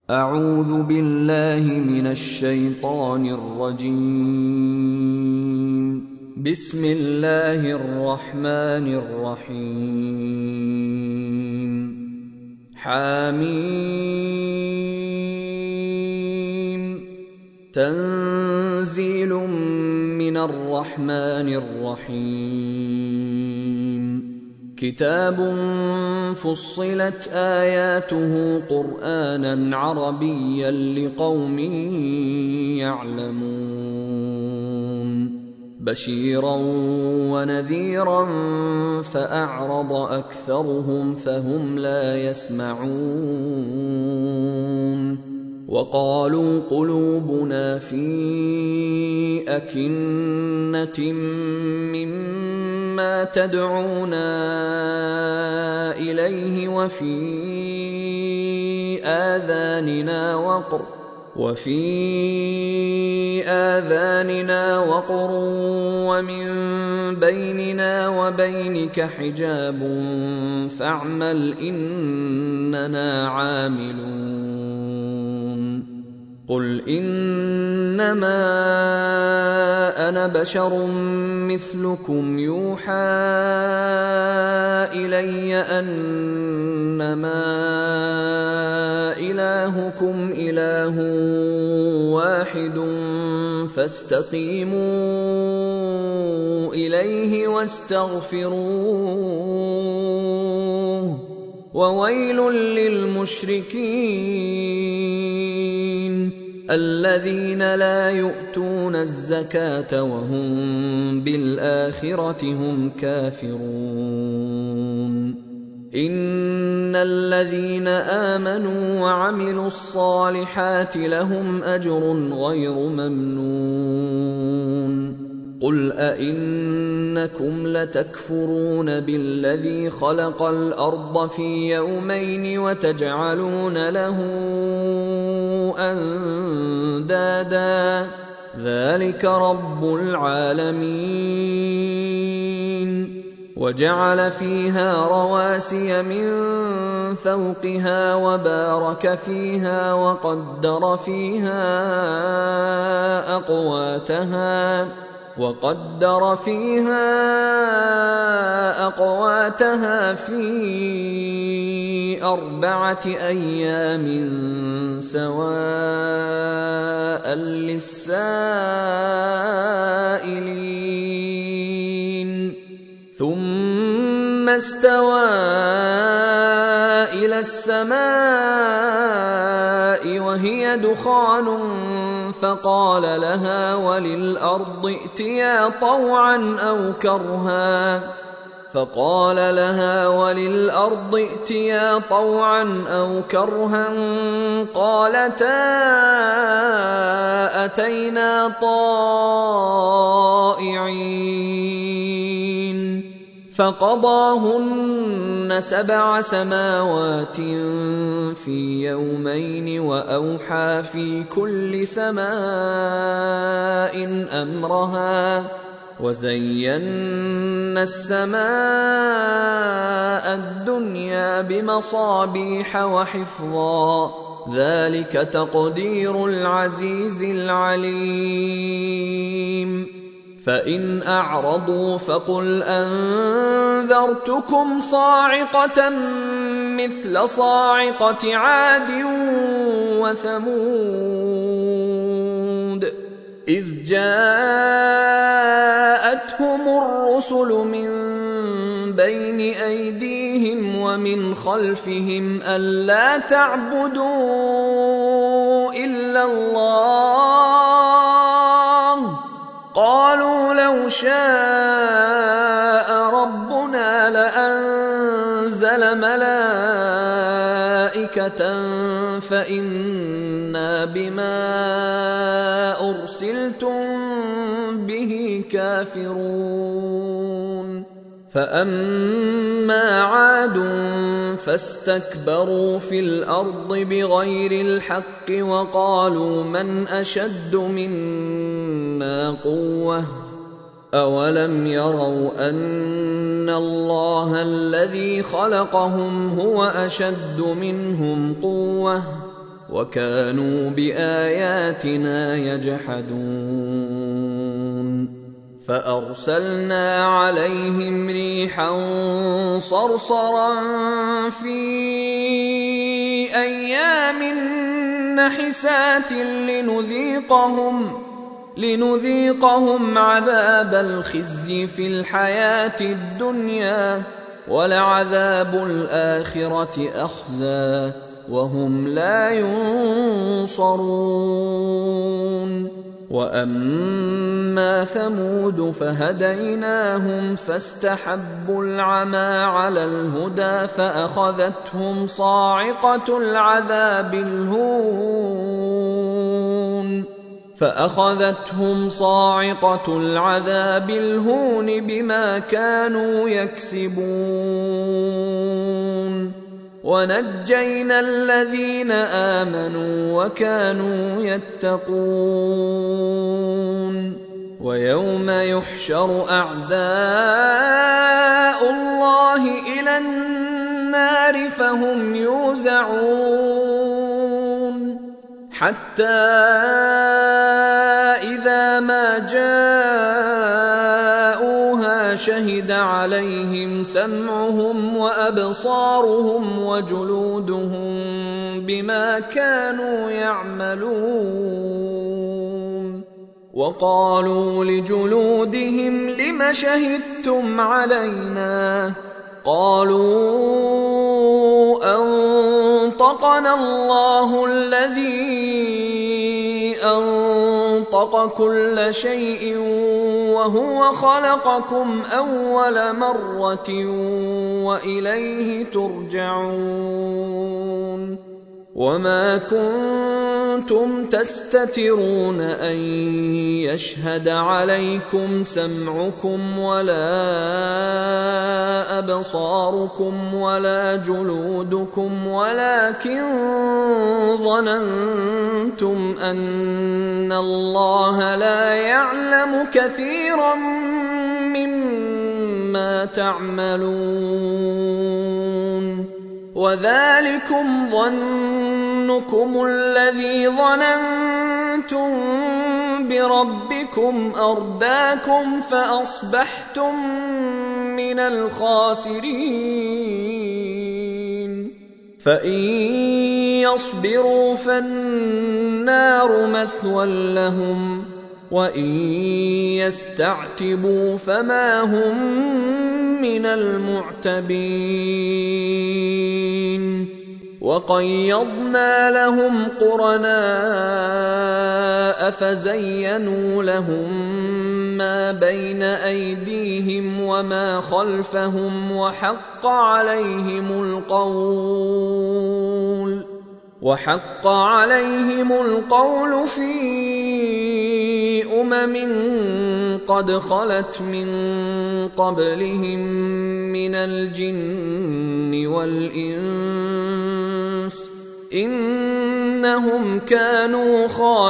أعوذ بالله من الشيطان الرجيم. بسم الله الرحمن الرحيم. حميم. تنزيل من الرحمن الرحيم. كتاب فصلت آياته قرآنا عربيا لقوم يعلمون بشيرا ونذيرا فأعرض أكثرهم فهم لا يسمعون وقالوا قلوبنا في أكنة مما تدعونا إليه وفي آذاننا وقر ومن بيننا وبينك حجاب فاعمل إننا عاملون. قل إنما أنا بشر مثلكم يوحى إلي أنما إلهكم إله واحد فاستقيموا إليه واستغفروه وويل للمشركين الذين لا يؤتون الزكاة وهم بالآخرة هم كافرون. إن الذين آمنوا وعملوا الصالحات لهم أجر غير ممنون. قل أئنكم لتكفرون بالذي خلق الأرض في يومين وتجعلون له أندادا ذلك رب العالمين. وجعل فيها رواسي من فوقها وبارك فيها وقدر فيها أقواتها في 4 أيام سواء للسائلين. ثم استوى إلى السماء وهي دخان فقال لها وللأرض ائتيا طوعا أو كرها قالتا أتينا طائعين. فقضاهن 7 سماوات في يومين وأوحى في كل سماء أمرها وزينا السماء الدنيا بمصابيح وحفظا ذلك تقدير العزيز العليم. فإن أعرضوا فقل أنذرتكم صاعقة مثل صاعقة عاد وثمود إذ جاءتهم الرسل من بين أيديهم ومن خلفهم ألا تعبدوا إلا الله قالوا لو شاء ربنا لأنزل ملائكة فإنا بما أرسلتم به كافرون. فأما عاد فاستكبروا في الأرض بغير الحق وقالوا من أشد منا قوة أولم يروا أن الله الذي خلقهم هو أشد منهم قوة وكانوا بآياتنا يجحدون فأرسلنا عليهم ريحا صرصرا في أيام نحسات لنذيقهم عذاب الخزي في الحياة الدنيا ولعذاب الآخرة أخزى وهم لا ينصرون وأما ثمود فهديناهم فاستحبوا العمى على الهدى فأخذتهم صاعقة العذاب الهون بما كانوا يكسبون ونجينا الذين آمنوا وكانوا يتقون ويوم يحشر أعداء الله إلى النار فهم يوزعون حتى إذا ما جاءوها شهد عليهم سمعهم وأبصارهم وجلودهم بما كانوا يعملون وقالوا لجلودهم لم شهدتم علينا قالوا أنطقنا الله الذي أنطق كل شيء وهو خلقكم أول مرة وإليه ترجعون وما كنتم تستترون أن يشهد عليكم سمعكم ولا أبصاركم ولا جلودكم ولكن ظننتم أن الله لا يعلم كثيرا مما تعملون وذلكم ظنكم الذي ظننتم بربكم أرداكم فأصبحتم من الخاسرين فإن يصبروا فالنار مثوى لهم وإن يستعتبوا فما هم من المعتبين وقيضنا لهم قرناء فزينوا لهم ما بين أيديهم وما خلفهم وحق عليهم القول في قد خلت من قبلهم من الجن والإنس إنهم كانوا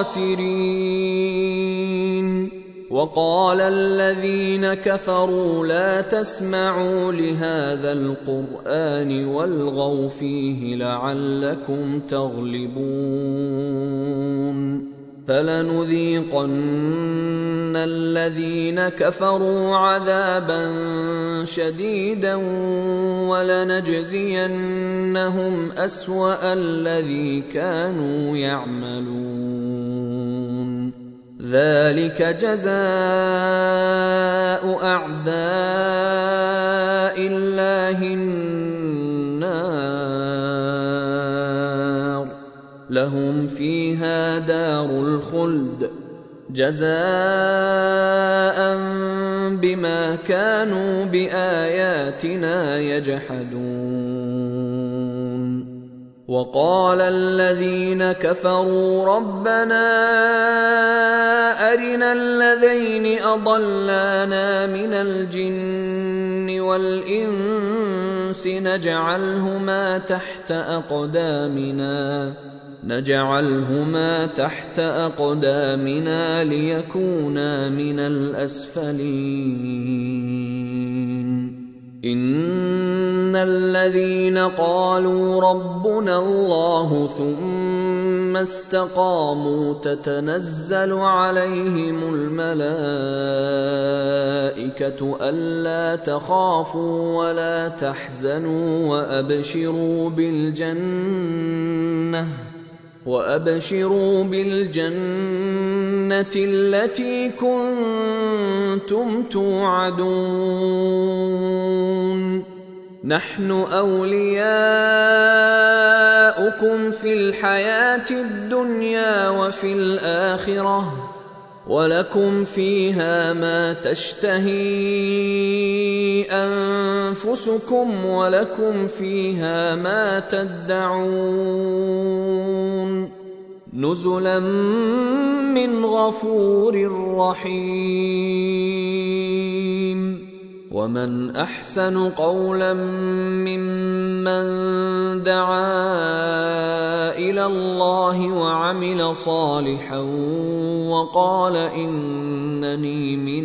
خاسرين وقال الذين كفروا لا تسمعوا لهذا القرآن والغوا فيه لعلكم تغلبون فلنذيقن الذين كفروا عذابا شديدا ولنجزينهم أسوأ الذي كانوا يعملون ذلك جزاء أعداء الله النار لهم فيها دار الخلد جزاء بما كانوا بآياتنا يجحدون وقال الذين كفروا ربنا أرنا الذين أضلانا من الجن والإنس نجعلهما تحت أقدامنا ليكونا من الأسفلين إن الذين قالوا ربنا الله ثم استقاموا تتنزل عليهم الملائكة ألا تخافوا ولا تحزنوا وأبشروا بالجنة التي كنتم توعدون نحن أولياؤكم في الحياة الدنيا وفي الآخرة ولكم فيها ما تشتهي أنفسكم ولكم فيها ما تدعون نزلا من غفور رحيم ومن أحسن قولا ممن دعا إلى الله وعمل صالحا وقال إنني من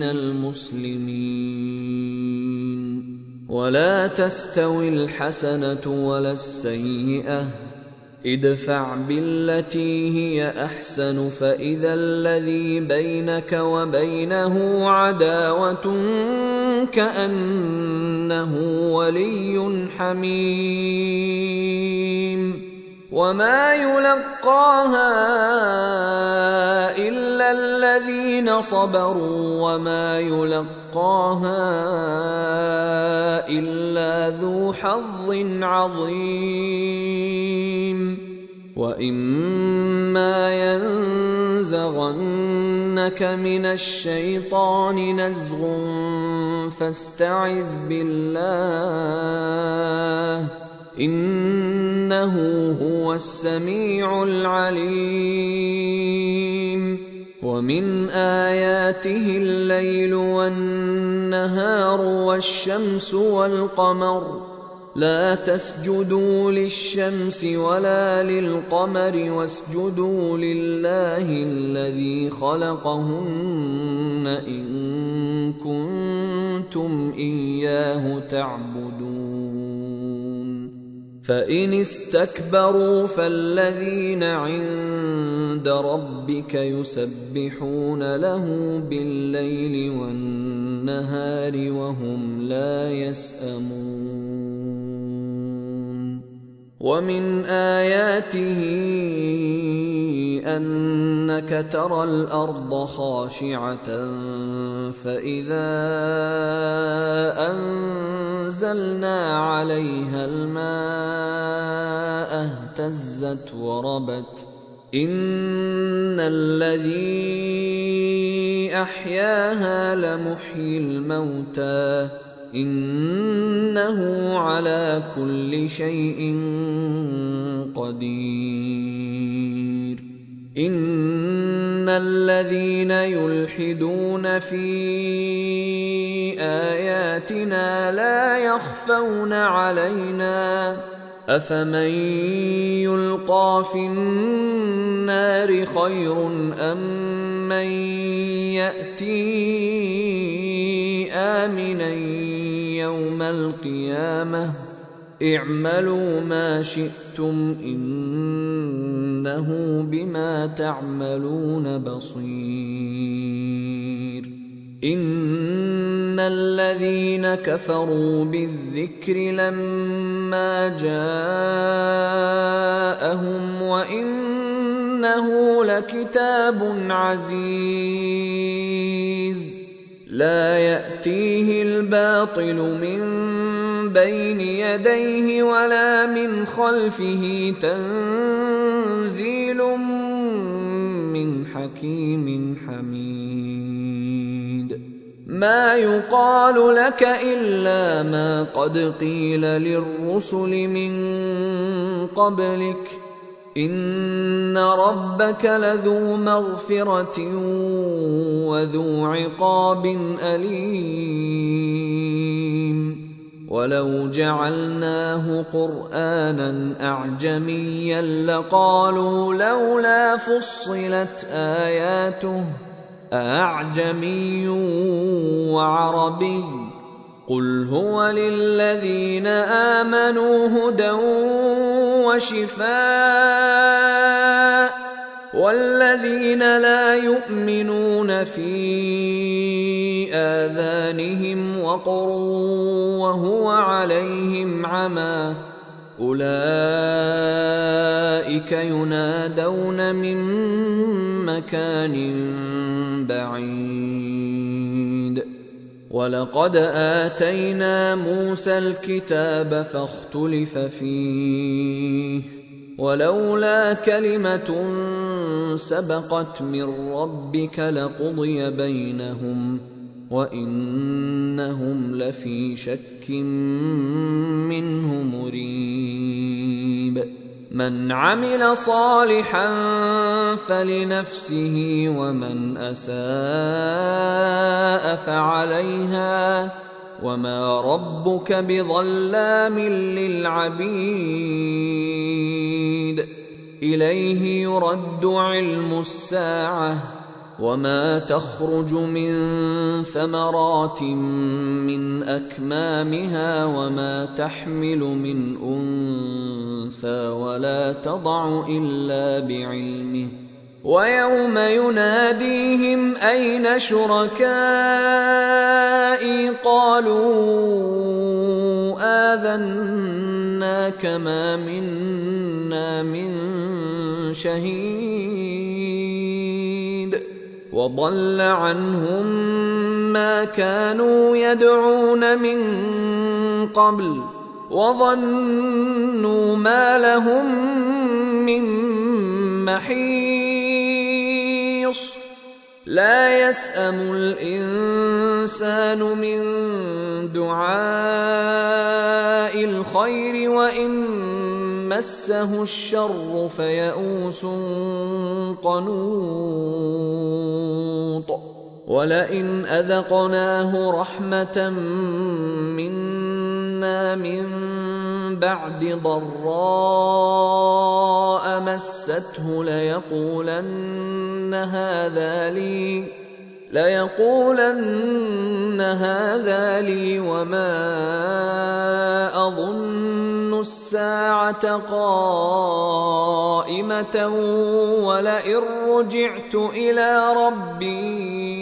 المسلمين ولا تستوي الحسنة ولا السيئة ادفع بالتي هي أحسن فإذا الذي بينك وبينه عداوة كأنه ولي حميم وما يلقاها إلا الذين صبروا وما يلقاها إلا ذو حظ عظيم وإما ينزغنك من الشيطان نزغ فاستعذ بالله إنه هو السميع العليم ومن آياته الليل والنهار والشمس والقمر لا تسجدوا للشمس ولا للقمر واسجدوا لله الذي خلقهن إن كنتم إياه تعبدون فإن استكبروا فالذين عند ربك يسبحون له بالليل والنهار وهم لا يسأمون ومن آياته أنك ترى الأرض خاشعة فإذا أنزلنا عليها الماء اهتزت وربت إن الذي أحياها لمحيي الموتى إنه على كل شيء قدير إن الذين يلحدون في آياتنا لا يخفون علينا أفمن يلقى في النار خير أم من يأتي آمنا يوم القيامة اعملوا ما شئتم إنه بما تعملون بصير إن الذين كفروا بالذكر لما جاءهم وإنه لكتاب عزيز لا يأتيه الباطل من بين يديه ولا من خلفه تنزيل من حكيم حميد ما يقال لك إلا ما قد قيل للرسل من قبلك إن ربك لذو مغفرة وذو عقاب أليم ولو جعلناه قرآنا أعجميا لقالوا لولا فصلت آياته أأعجمي وعربي قل هو للذين آمنوا هدى وشفاء، والذين لا يؤمنون في آذانهم وقر وهو عليهم عمى أولئك ينادون من مكان بعيد. ولقد آتينا موسى الكتاب فاختلف فيه، ولولا كلمة سبقت من ربك لقضي بينهم وإنهم لفي شك منه مريب. من عمل صالحا فلنفسه ومن أساء فعليها وما ربك بظلام للعبيد. إليه يرد علم الساعة وما تخرج من ثمرات من أكمامها وما تحمل من أنثى ولا تضع إلا بعلمه. ويوم يناديهم أين شركائي قالوا آذناك ما منا من شهيد. وضل عنهم ما كانوا يدعون من قبل وظنوا ما لهم من محيص. لا يسأم الإنسان من دعاء الخير وإن مسه الشر فيئوس قنوط. ولئن أذقناه رحمة منا من بعد ضراء مسته ليقولن هذا لي وما أظن الساعة قائمة ولئن رجعت إلى ربي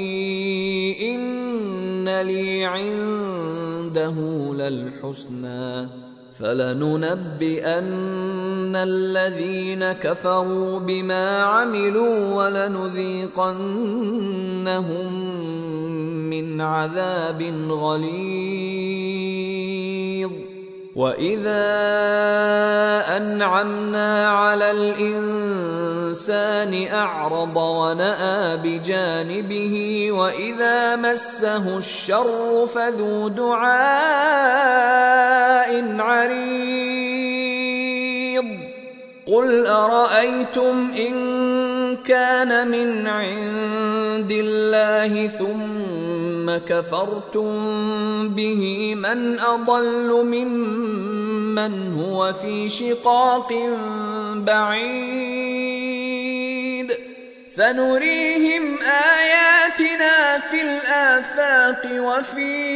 إن لي عنده للحسنى فلننبئن الذين كفروا بما عملوا ولنذيقنهم من عذاب غليظ. وإذا أنعمنا على الإنسان أعرض ونأى بجانبه وإذا مسه الشر فذو دعاء عريض. قل أرأيتم إن كان من عند الله ثم كفرتم به من أضل ممن هو في شقاق بعيد. سنريهم آياتنا في الآفاق وفي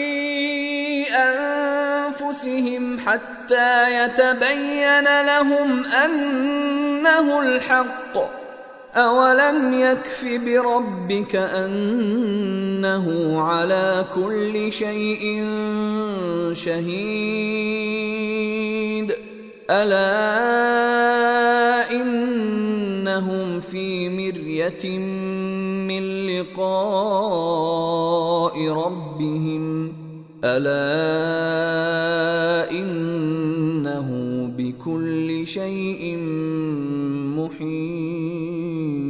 أنفسهم حتى يتبين لهم أنه الحق. أولم يكف بربك أنه على كل شيء شهيد. ألا إنهم في مرية من لقاء ربهم ألا إنه بكل شيء محيط.